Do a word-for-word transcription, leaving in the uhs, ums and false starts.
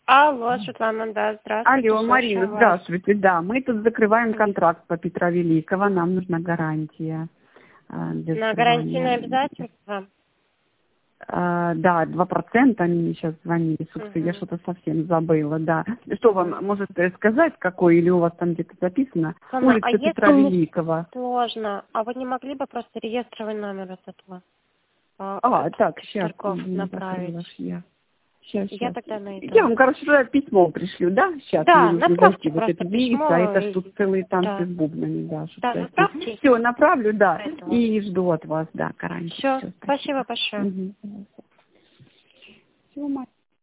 Алло, Светлана, да, здравствуйте. Алло, Марина, вас. здравствуйте. Да, мы тут закрываем контракт по Петра Великого. Нам нужна гарантия. а, для На закрывания. гарантийное обязательство? А, да, два процента. Они мне сейчас звонили. Собственно, Угу. я что-то совсем забыла, да. Что вам, может сказать, какой, или у вас там где-то записано? Сама, Улица а Петра если не Великого. сложно, а вы не могли бы просто реестровый номер от этого а, А, от так, сейчас. Старков направить? Я. Сейчас, Я сейчас. тогда найду. Я вам, короче, туда письмо пришлю, да? Сейчас Да, мне нужно направьте зайти. Вот просто это видите, письмо. а это и- ж тут целые танцы Да, с бубнами, да. да, направьте. Все, направлю, да. Поэтому. И жду от вас, да, гарантии. Все, Всё, спасибо большое. Угу. Всё, Марь.